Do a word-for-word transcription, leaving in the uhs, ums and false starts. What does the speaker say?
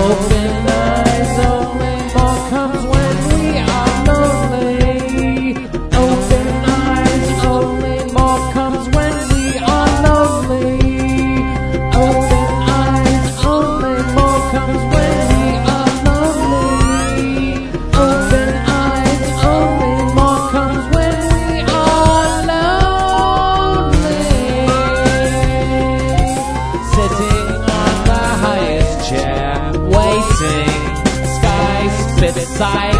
Open eyes only, more comes when we are lonely. Open eyes only, more comes when we are lonely. Open eyes only, more comes when we are lonely. Open eyes only, more comes when we are lonely. Sitting on the highest chair, waiting, skies beside